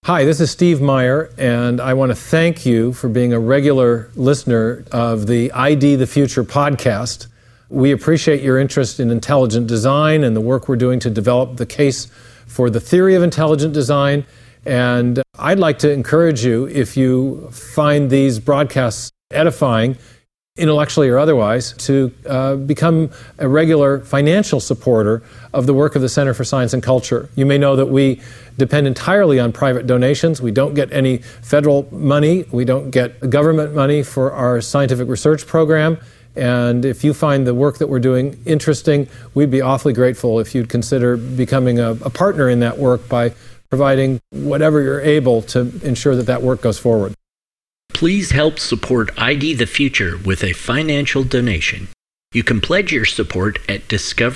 Hi, this is Steve Meyer, and I want to thank you for being a regular listener of the ID the Future podcast. We appreciate your interest in intelligent design and the work we're doing to develop the case for the theory of intelligent design. And I'd like to encourage you, if you find these broadcasts edifying, intellectually or otherwise, to become a regular financial supporter of the work of the Center for Science and Culture. You may know that we depend entirely on private donations. We don't get any federal money. We don't get government money for our scientific research program. And if you find the work that we're doing interesting, we'd be awfully grateful if you'd consider becoming a partner in that work by providing whatever you're able to ensure that that work goes forward. Please help support ID the Future with a financial donation. You can pledge your support at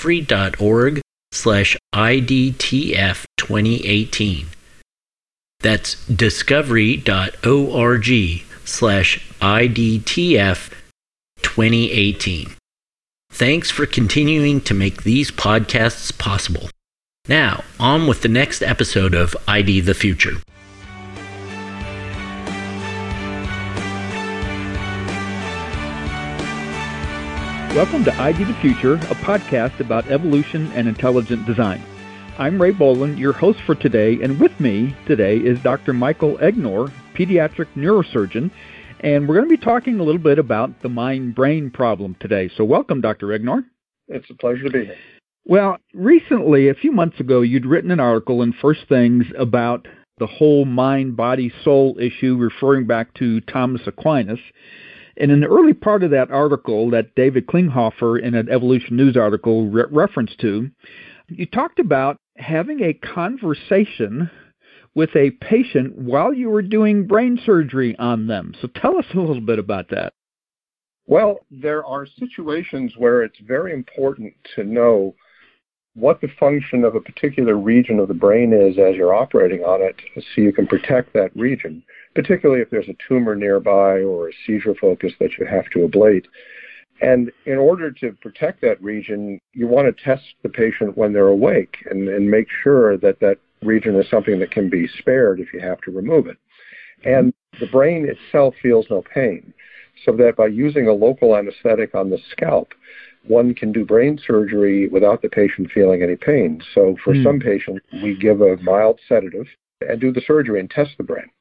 discovery.org/IDTF2018. That's discovery.org/IDTF2018. Thanks for continuing to make these podcasts possible. Now, on with the next episode of ID the Future. Welcome to ID the Future, a podcast about evolution and intelligent design. I'm Ray Boland, your host for today, and with me today is Dr. Michael Egnor, pediatric neurosurgeon, and we're going to be talking a little bit about the mind-brain problem today. So welcome, Dr. Egnor. It's a pleasure to be here. Well, recently, a few months ago, you'd written an article in First Things about the whole mind-body-soul issue, referring back to Thomas Aquinas. And in the early part of that article that David Klinghoffer in an Evolution News article referenced to, you talked about having a conversation with a patient while you were doing brain surgery on them. So tell us a little bit about that. Well, there are situations where it's very important to know what the function of a particular region of the brain is as you're operating on it, so you can protect that region, particularly if there's a tumor nearby or a seizure focus that you have to ablate. And in order to protect that region, you want to test the patient when they're awake and make sure that that region is something that can be spared if you have to remove it. And the brain itself feels no pain, so that by using a local anesthetic on the scalp, one can do brain surgery without the patient feeling any pain. So for some patients, we give a mild sedative and do the surgery and test the brain.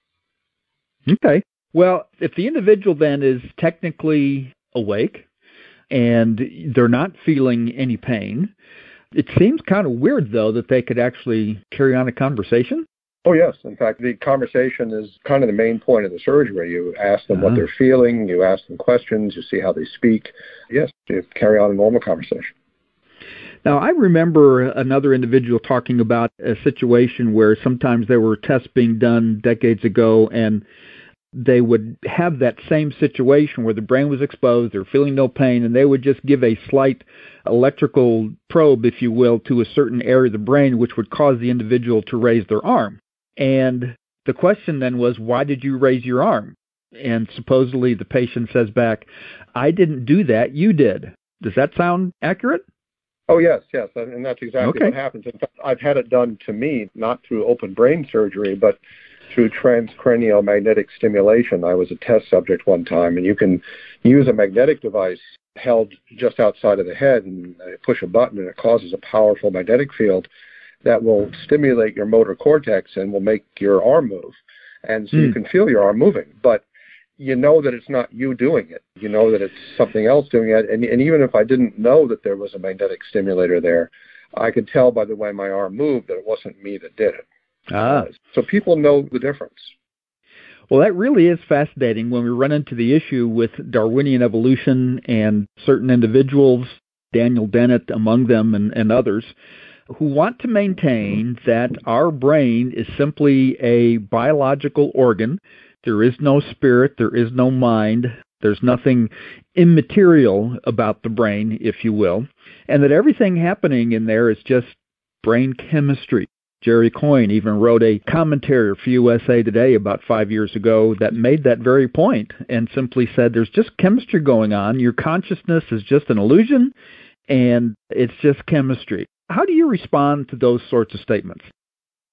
Okay. Well, if the individual then is technically awake and they're not feeling any pain, it seems kind of weird, though, that they could actually carry on a conversation. Oh, yes. In fact, the conversation is kind of the main point of the surgery. You ask them what they're feeling, you ask them questions, you see how they speak. Yes, you carry on a normal conversation. Now, I remember another individual talking about a situation where sometimes there were tests being done decades ago, and they would have that same situation where the brain was exposed, they're feeling no pain, and they would just give a slight electrical probe, if you will, to a certain area of the brain, which would cause the individual to raise their arm. And the question then was, why did you raise your arm? And supposedly the patient says back, I didn't do that, you did. Does that sound accurate? Oh, yes, and that's exactly what happens. In fact, I've had it done to me, not through open brain surgery, but through transcranial magnetic stimulation. I was a test subject one time, and you can use a magnetic device held just outside of the head and push a button, and it causes a powerful magnetic field that will stimulate your motor cortex and will make your arm move. And so you can feel your arm moving, but you know that it's not you doing it. You know that it's something else doing it. And even if I didn't know that there was a magnetic stimulator there, I could tell by the way my arm moved that it wasn't me that did it. So people know the difference. Well, that really is fascinating when we run into the issue with Darwinian evolution and certain individuals, Daniel Dennett among them and others, who want to maintain that our brain is simply a biological organ. There is no spirit, there is no mind, there's nothing immaterial about the brain, if you will, and that everything happening in there is just brain chemistry. Jerry Coyne even wrote a commentary for USA Today about 5 years ago that made that very point and simply said there's just chemistry going on. Your consciousness is just an illusion, and it's just chemistry. How do you respond to those sorts of statements?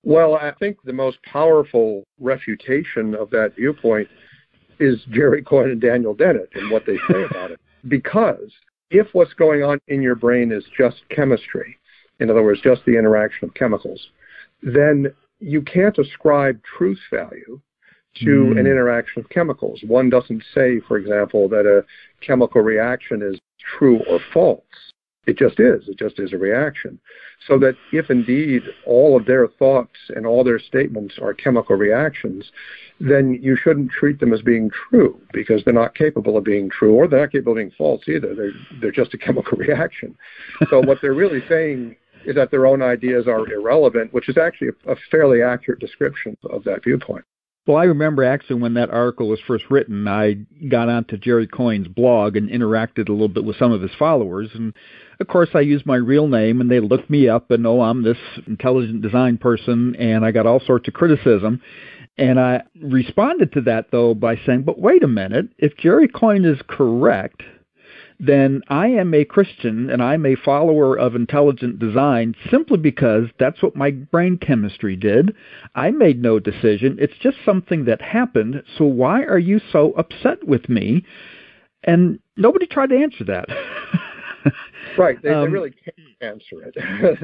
Well, I think the most powerful refutation of that viewpoint is Jerry Coyne and Daniel Dennett and what they say about it. Because if what's going on in your brain is just chemistry, in other words, just the interaction of chemicals, then you can't ascribe truth value to an interaction of chemicals. One doesn't say, for example, that a chemical reaction is true or false. It just is. It just is a reaction. So that if indeed all of their thoughts and all their statements are chemical reactions, then you shouldn't treat them as being true, because they're not capable of being true, or they're not capable of being false either. They're just a chemical reaction. So what they're really saying is that their own ideas are irrelevant, which is actually a fairly accurate description of that viewpoint. Well, I remember actually when that article was first written, I got onto Jerry Coyne's blog and interacted a little bit with some of his followers. And, of course, I used my real name, and they looked me up, and, I'm this intelligent design person, and I got all sorts of criticism. And I responded to that, though, by saying, but wait a minute, if Jerry Coyne is correct, then I am a Christian and I'm a follower of intelligent design simply because that's what my brain chemistry did. I made no decision. It's just something that happened. So why are you so upset with me? And nobody tried to answer that. Right. They really can't answer it.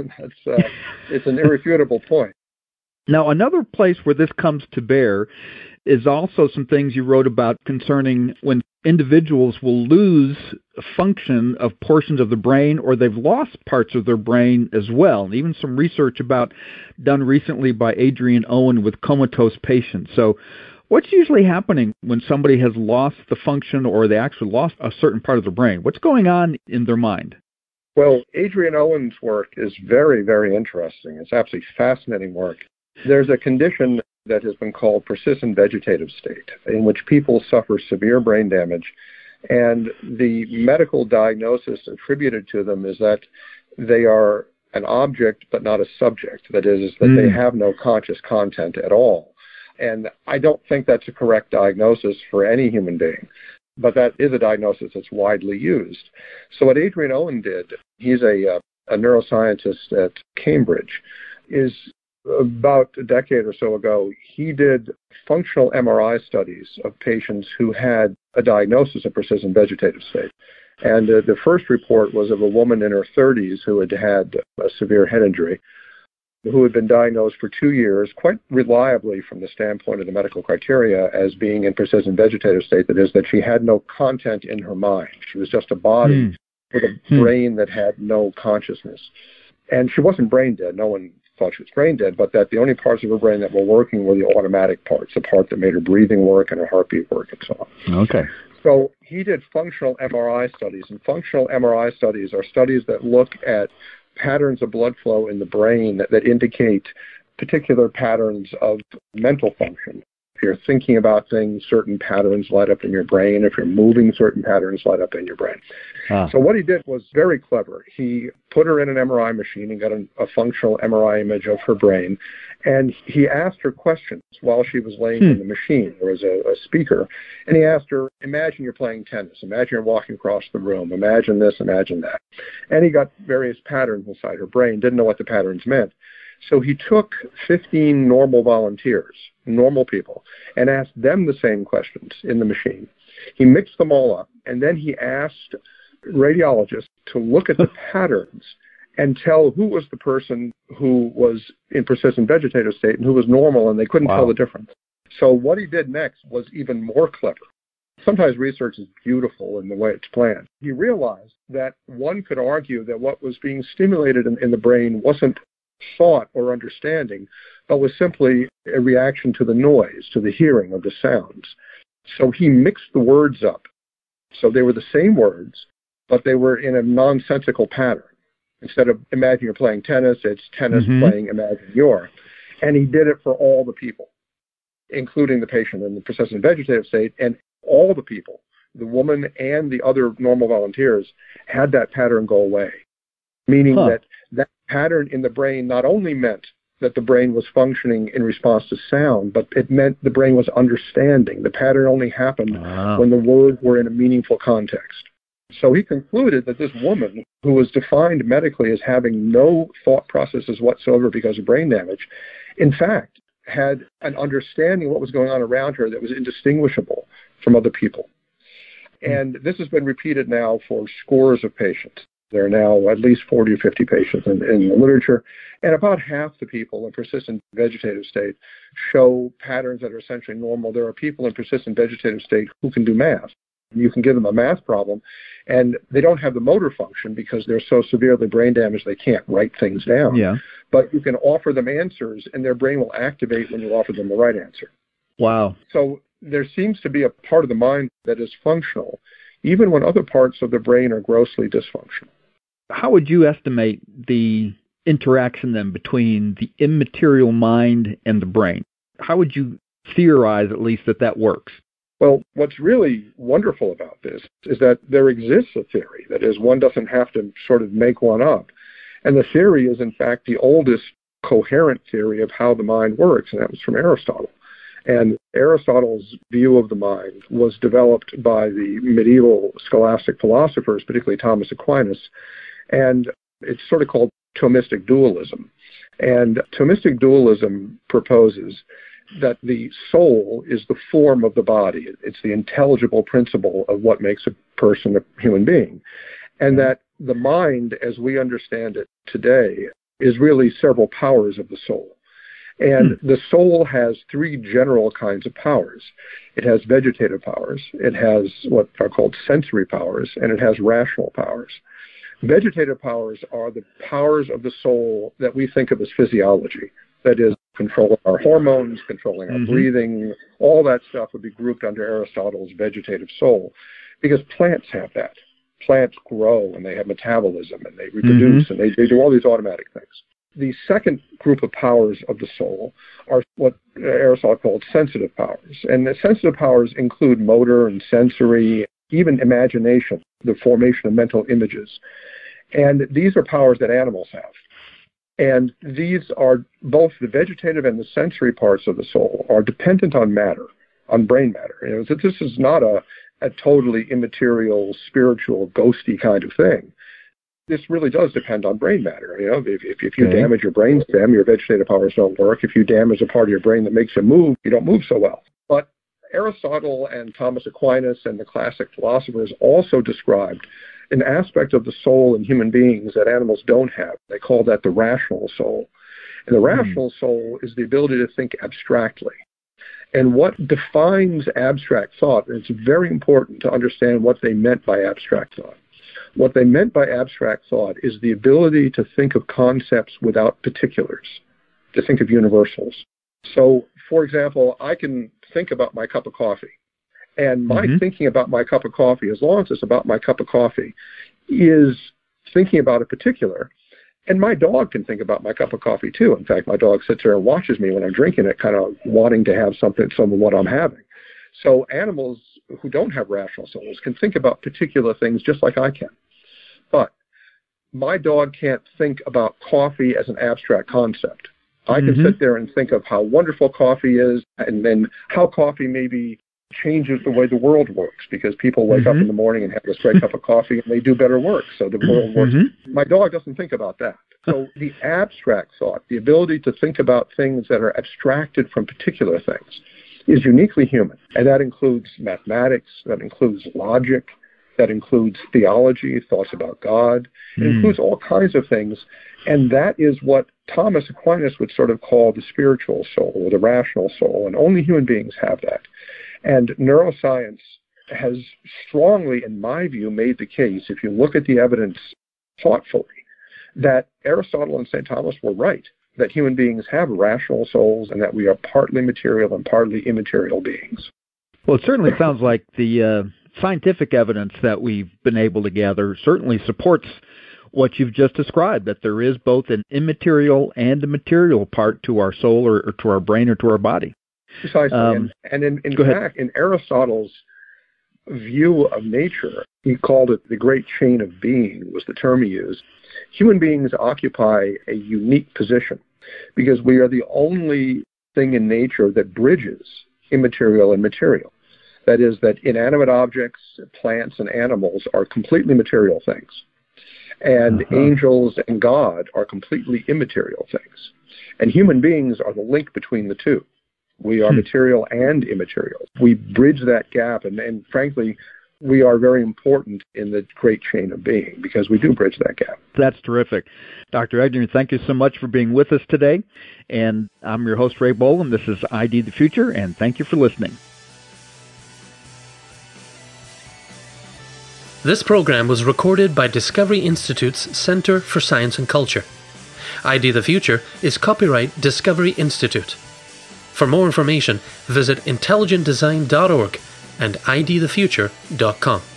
It's an irrefutable point. Now, another place where this comes to bear is also some things you wrote about concerning when individuals will lose a function of portions of the brain, or they've lost parts of their brain as well. And even some research done recently by Adrian Owen with comatose patients. So what's usually happening when somebody has lost the function, or they actually lost a certain part of their brain? What's going on in their mind? Well, Adrian Owen's work is very, very interesting. It's absolutely fascinating work. There's a condition that has been called persistent vegetative state, in which people suffer severe brain damage, and the medical diagnosis attributed to them is that they are an object but not a subject. That is that they have no conscious content at all. And I don't think that's a correct diagnosis for any human being, but that is a diagnosis that's widely used. So what Adrian Owen did, he's a neuroscientist at Cambridge, is about a decade or so ago, he did functional MRI studies of patients who had a diagnosis of persistent vegetative state. And the first report was of a woman in her 30s who had had a severe head injury, who had been diagnosed for 2 years, quite reliably from the standpoint of the medical criteria, as being in persistent vegetative state. That is, that she had no content in her mind. She was just a body with a brain that had no consciousness. And she wasn't brain dead. No one thought she was brain dead, but that the only parts of her brain that were working were the automatic parts, the part that made her breathing work and her heartbeat work and so on. Okay. So he did functional MRI studies, and functional MRI studies are studies that look at patterns of blood flow in the brain that indicate particular patterns of mental function. If you're thinking about things, certain patterns light up in your brain. If you're moving, certain patterns light up in your brain. So what he did was very clever. He put her in an MRI machine and got a functional MRI image of her brain, and he asked her questions while she was laying in the machine. There was a speaker, and he asked her, imagine you're playing tennis. Imagine you're walking across the room. Imagine this, imagine that. And he got various patterns inside her brain, didn't know what the patterns meant. So he took 15 normal volunteers, normal people, and asked them the same questions in the machine. He mixed them all up, and then he asked radiologists to look at the patterns and tell who was the person who was in persistent vegetative state and who was normal, and they couldn't tell the difference. So what he did next was even more clever. Sometimes research is beautiful in the way it's planned. He realized that one could argue that what was being stimulated in the brain wasn't thought or understanding, but was simply a reaction to the noise, to the hearing of the sounds. So he mixed the words up. So they were the same words, but they were in a nonsensical pattern. Instead of imagine you're playing tennis, it's tennis playing imagine you're. And he did it for all the people, including the patient in the persistent vegetative state, and all the people, the woman and the other normal volunteers, had that pattern go away, meaning that pattern in the brain not only meant that the brain was functioning in response to sound, but it meant the brain was understanding. The pattern only happened when the words were in a meaningful context. So he concluded that this woman, who was defined medically as having no thought processes whatsoever because of brain damage, in fact, had an understanding of what was going on around her that was indistinguishable from other people. And this has been repeated now for scores of patients. There are now at least 40 or 50 patients in the literature, and about half the people in persistent vegetative state show patterns that are essentially normal. There are people in persistent vegetative state who can do math. You can give them a math problem, and they don't have the motor function because they're so severely brain damaged they can't write things down. Yeah. But you can offer them answers, and their brain will activate when you offer them the right answer. Wow. So there seems to be a part of the mind that is functional, even when other parts of the brain are grossly dysfunctional. How would you estimate the interaction then between the immaterial mind and the brain? How would you theorize, at least, that works? Well, what's really wonderful about this is that there exists a theory. That is, one doesn't have to sort of make one up. And the theory is, in fact, the oldest coherent theory of how the mind works, and that was from Aristotle. And Aristotle's view of the mind was developed by the medieval scholastic philosophers, particularly Thomas Aquinas, and it's sort of called Thomistic dualism. And Thomistic dualism proposes that the soul is the form of the body. It's the intelligible principle of what makes a person a human being. And that the mind, as we understand it today, is really several powers of the soul. And the soul has three general kinds of powers. It has vegetative powers, it has what are called sensory powers, and it has rational powers. Vegetative powers are the powers of the soul that we think of as physiology. That is, controlling our hormones, controlling our breathing, all that stuff would be grouped under Aristotle's vegetative soul, because plants have that. Plants grow, and they have metabolism, and they reproduce, and they do all these automatic things. The second group of powers of the soul are what Aristotle called sensitive powers. And the sensitive powers include motor and sensory, even imagination, the formation of mental images. And these are powers that animals have. And these are both the vegetative and the sensory parts of the soul are dependent on matter, on brain matter. You know, this is not a totally immaterial, spiritual, ghosty kind of thing. This really does depend on brain matter. You know, if you damage your brainstem, your vegetative powers don't work. If you damage a part of your brain that makes you move, you don't move so well. But Aristotle and Thomas Aquinas and the classic philosophers also described an aspect of the soul in human beings that animals don't have. They call that the rational soul. And the rational soul is the ability to think abstractly. And what defines abstract thought, and it's very important to understand what they meant by abstract thought. What they meant by abstract thought is the ability to think of concepts without particulars, to think of universals. So, for example, I can think about my cup of coffee. And my thinking about my cup of coffee, as long as it's about my cup of coffee, is thinking about a particular. And my dog can think about my cup of coffee, too. In fact, my dog sits there and watches me when I'm drinking it, kind of wanting to have some of what I'm having. So animals who don't have rational souls can think about particular things just like I can. But my dog can't think about coffee as an abstract concept. I can sit there and think of how wonderful coffee is, and then how coffee maybe changes the way the world works, because people wake up in the morning and have this great cup of coffee and they do better work, so the world works. My dog doesn't think about that. So the abstract thought, the ability to think about things that are abstracted from particular things, is uniquely human. And that includes mathematics, that includes logic, that includes theology, thoughts about God. It includes all kinds of things. And that is what Thomas Aquinas would sort of call the spiritual soul, or the rational soul. And only human beings have that. And neuroscience has strongly, in my view, made the case, if you look at the evidence thoughtfully, that Aristotle and St. Thomas were right, that human beings have rational souls and that we are partly material and partly immaterial beings. Well, it certainly sounds like the scientific evidence that we've been able to gather certainly supports what you've just described, that there is both an immaterial and a material part to our soul, or to our brain, or to our body. Precisely. And in fact, in Aristotle's view of nature, he called it the great chain of being, was the term he used. Human beings occupy a unique position because we are the only thing in nature that bridges immaterial and material. That is, that inanimate objects, plants, and animals are completely material things. And angels and God are completely immaterial things. And human beings are the link between the two. We are material and immaterial. We bridge that gap, and frankly, we are very important in the great chain of being because we do bridge that gap. That's terrific. Dr. Eggener, thank you so much for being with us today. And I'm your host, Ray Boland. This is ID the Future, and thank you for listening. This program was recorded by Discovery Institute's Center for Science and Culture. ID the Future is copyright Discovery Institute. For more information, visit intelligentdesign.org and idthefuture.com.